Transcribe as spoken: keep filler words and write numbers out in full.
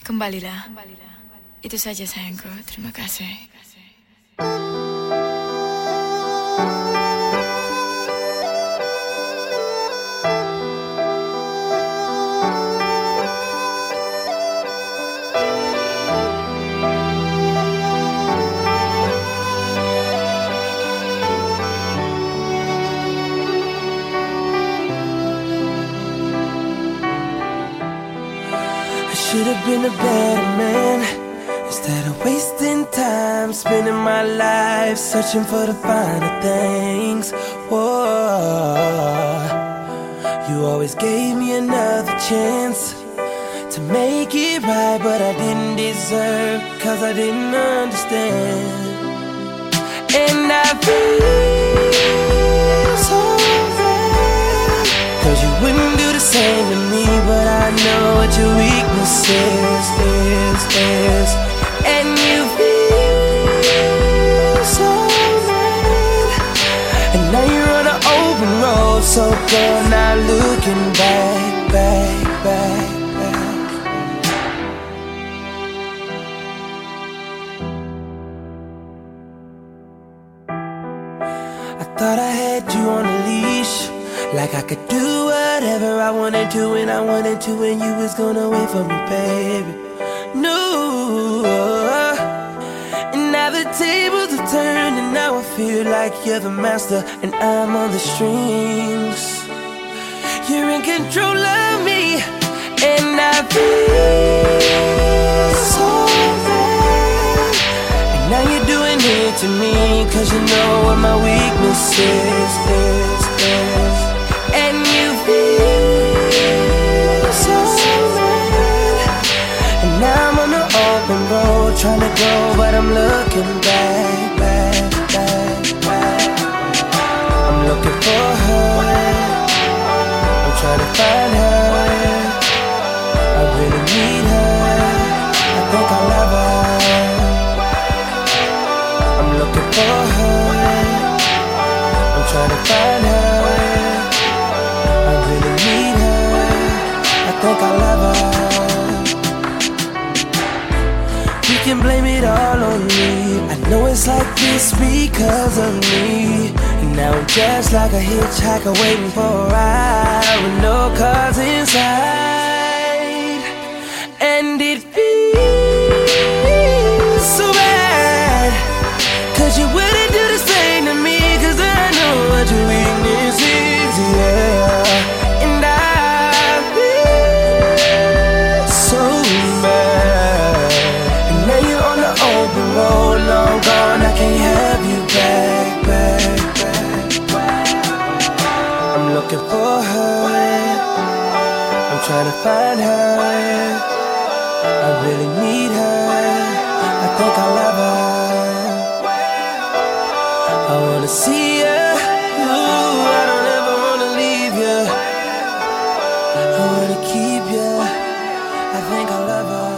Kembalilah. Itu saja sayangku. Terima kasih. Should have been a better man. Instead of wasting time, spending my life searching for the finer things. Whoa. You always gave me another chance to make it right, but I didn't deserve, cause I didn't understand. And I feel so bad, cause you wouldn't do the same to me, but I know what your weakness is, is, is. And you feel so bad, and now you're on an open road, so girl, not looking back, back, back, back. I thought I had you on a leash, like I could do whatever I wanted to when I wanted to, and you was gonna wait for me, baby. No. And now the tables have turned, and now I feel like you're the master and I'm on the strings. You're in control of me, and I feel so bad. And now you're doing it to me, cause you know what my weakness is, is, is. And you feel so bad, and now I'm on the open road, trying to go, but I'm looking back, back, back, back. I'm looking for her, I'm trying to find her. I really need her, I think I love her. I'm looking for her, I'm trying to find her. I really need her, I think I love her. You can blame it all on me, I know it's like this because of me. And now I'm just like a hitchhiker waiting for a ride with no cars inside. And it feels so bad, cause you wouldn't do the same to me, cause I know what your weakness is, yeah. And I feel so bad, and now you're on the open road, long gone, I can't have you back, back, back. I'm looking for her, I'm trying to find her. I really need her, I think I love her. I wanna see her, ooh, I don't ever wanna leave you. I wanna keep you, I think I love her.